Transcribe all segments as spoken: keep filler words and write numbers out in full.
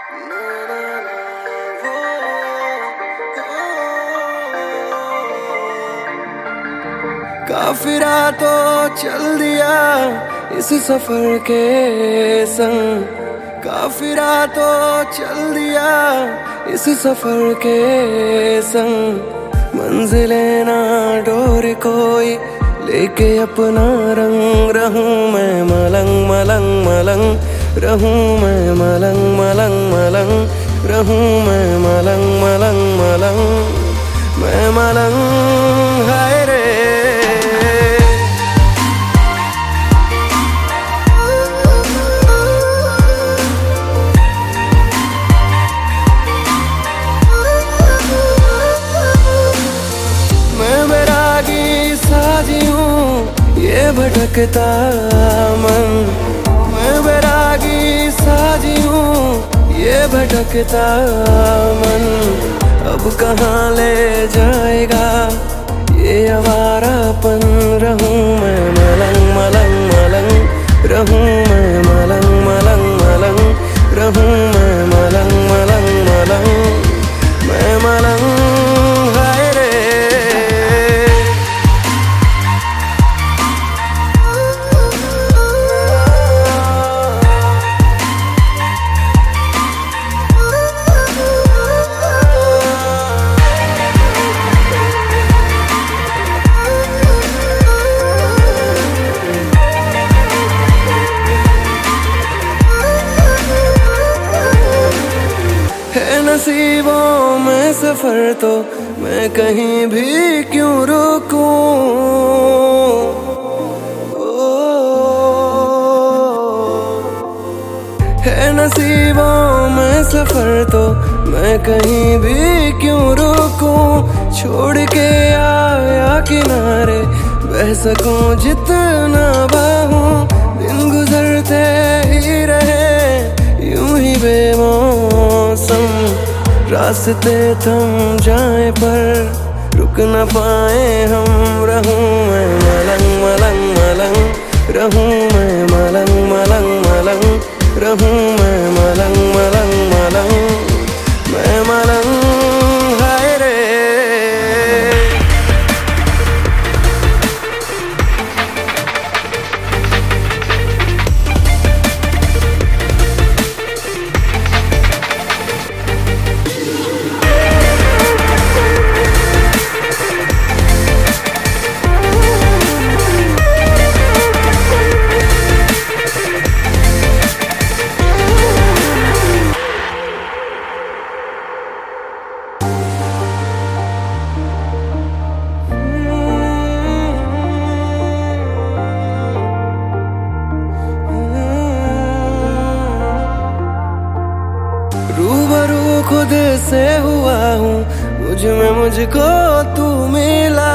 काफिरा तो चल दिया इस सफर के संग, काफिरा तो चल दिया इस सफर के संग। मंजिले ना डोर कोई लेके अपना रंग, रहूं मैं मलंग मलंग मलंग, रहूं मैं मलंग मलंग मलंग, रहूं मैं मलंग मलंग मलंग, मैं मलंग हाय रे। ये भटकता मन, मैं बैरागी साजी हूँ ये भटकता मन। अब कहाँ ले जाएगा ये आवारापन, रहूं मैं मलंग मलंग मलंग, रहूं मैं मलंग मलंग मलंग, रहूं मैं मलंग मलंग मलंग, मैं मलंग हाय रे। नसीबों में सफर तो मैं कहीं भी क्यों रुकूं, है नसीबों में सफर तो मैं कहीं भी क्यों रुकूं। छोड़ के आया किनारे बह सकूं जितना बाहूं, दिन गुजरते ही रहे यूं ही बेमौसम। रास्ते थम जाए पर रुक न पाए हम, रहूं मैं मलंग मलंग मलंग, रहूं मैं मलंग मलंग मलंग, रहूं मैं मलंग मलंग मलंग, मैं मलंग हाय रे। रूबरू खुद से हुआ हूँ, मुझ में मुझको तू मिला।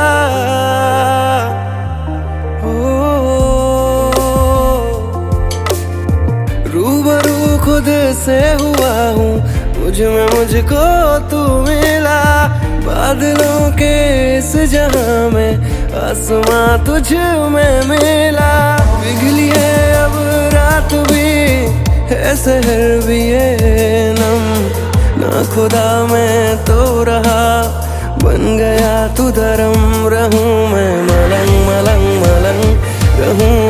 हो रूबरू खुद से हुआ हूँ, मुझ में मुझको तू मिला। बादलों के इस जहां में आसमां तुझ में मिला। पिघली है अब रात भी है शहर भी ये नम, ना खुदा मैं तो रहा बन गया तू धर्म। रहूं मैं मलंग मलंग मलंग, रहूं